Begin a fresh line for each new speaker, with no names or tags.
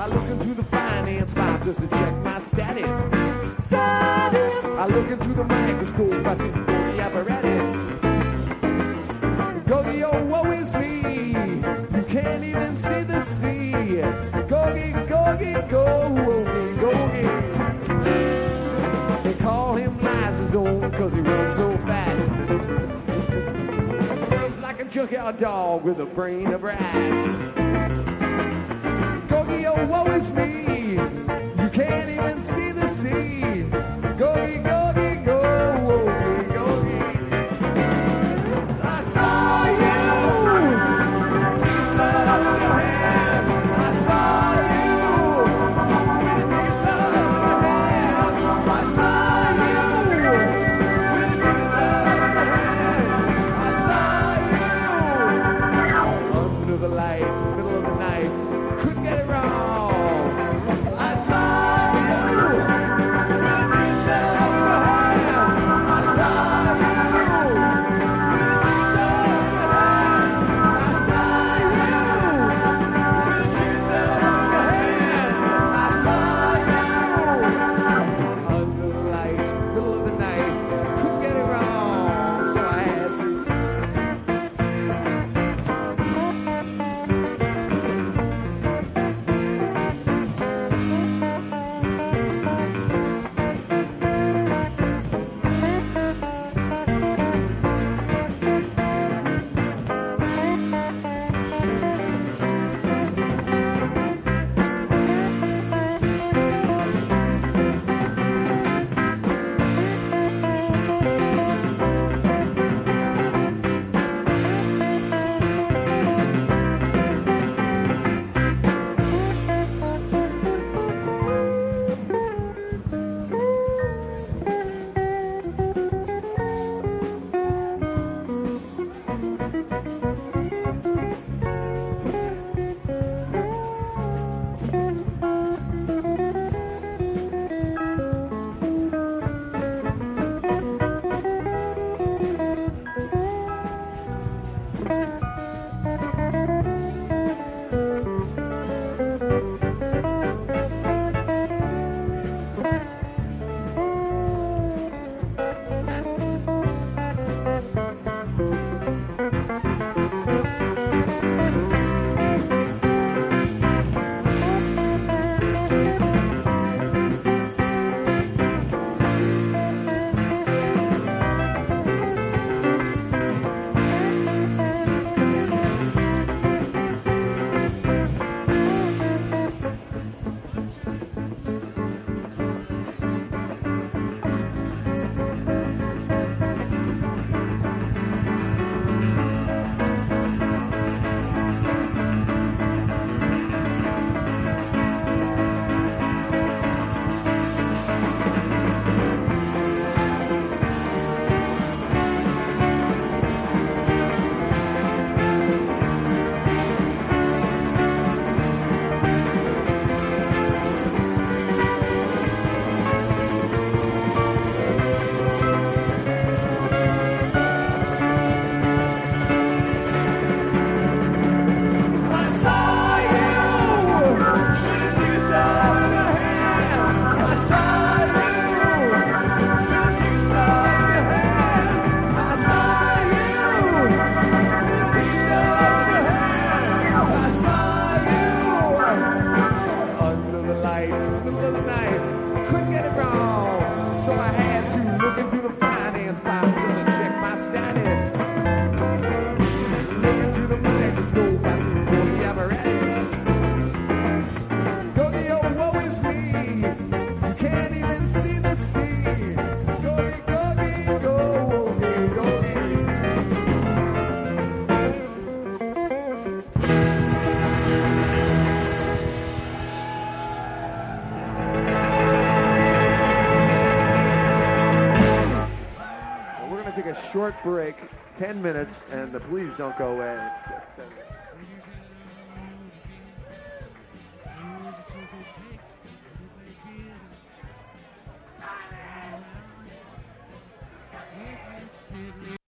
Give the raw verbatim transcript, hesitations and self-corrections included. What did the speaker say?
look into the finance file just to check my status. Status. I look into the microscope, I see the apparatus. Gogi, oh, woe is me. You can't even see the sea. Gogi, Gogi, Gogi, Gogi. They call him Lysosome cause he runs so fast. Runs like a junkyard dog with a brain of brass. Gogi, oh, woe is me. You can't even see the sea. Gogi, Gogi, Gogi, Gogi. I saw you. Piece of your hand. I saw you. With a piece of your hand. I saw you. With a piece of your hand. I saw you. Under the lights, middle of the night. Couldn't get it wrong. I saw you. With a piece of your hand. I saw you. With a piece of your hand. I saw you. With a piece of your hand. I saw you. Under the lights, middle of the night. Couldn't get it wrong, so I had to. Short break, ten minutes, and the please don't go away. It's, uh,